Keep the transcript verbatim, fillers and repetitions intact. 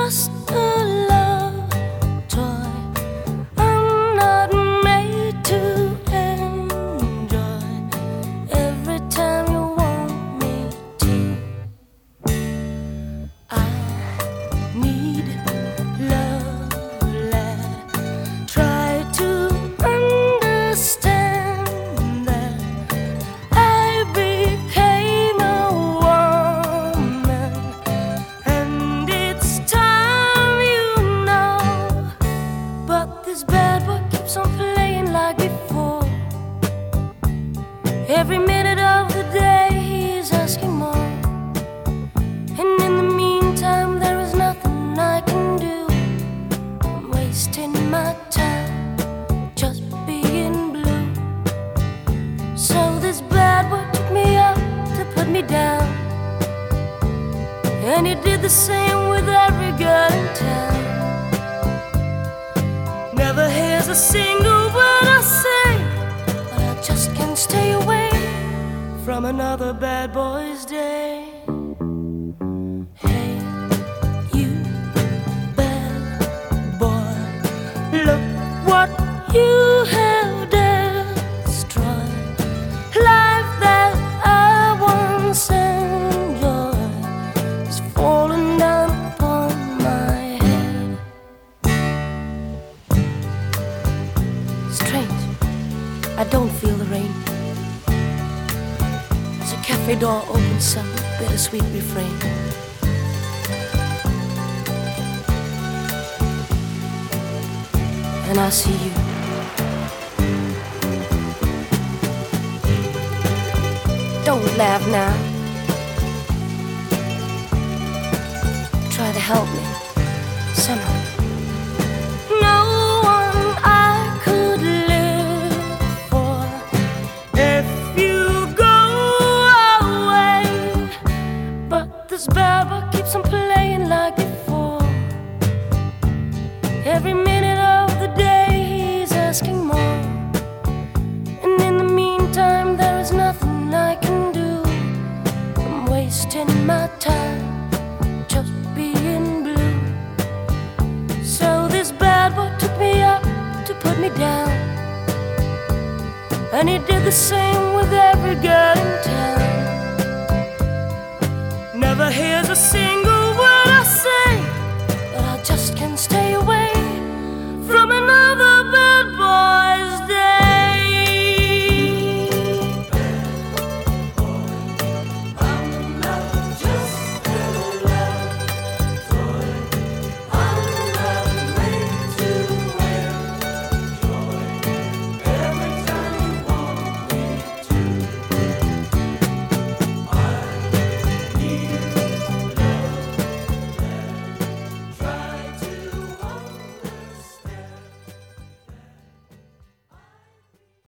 just a love toy. I'm not made to enjoy every time you want me to. I need love, lad. Try to understand that I became a woman, and it's time you know. But this bad boy keeps on playing like before. Every minute of the day he's asking more, and in the meantime there is nothing I can do. I'm wasting my time just being blue. So this bad boy took me up to put me down, and he did the same with every girl in town. Never hears a single word I say, but I just can't stay away from another bad boy's day. Hey, you bad boy, look what you have destroyed. Life that I once enjoyed is falling down upon my head. Strange, I don't feel the rain. As a cafe door opens some bittersweet refrain. And I see you. Don't laugh now. Try to help me somehow. No one I could live for if you go away. But this bad boy keeps on playing like before. Every minute of the day he's asking more, and in the meantime there is nothing I can do. I'm wasting my time just being blue. So this bad boy took me up to put me down, and he did the same with every girl in town. Never hears a single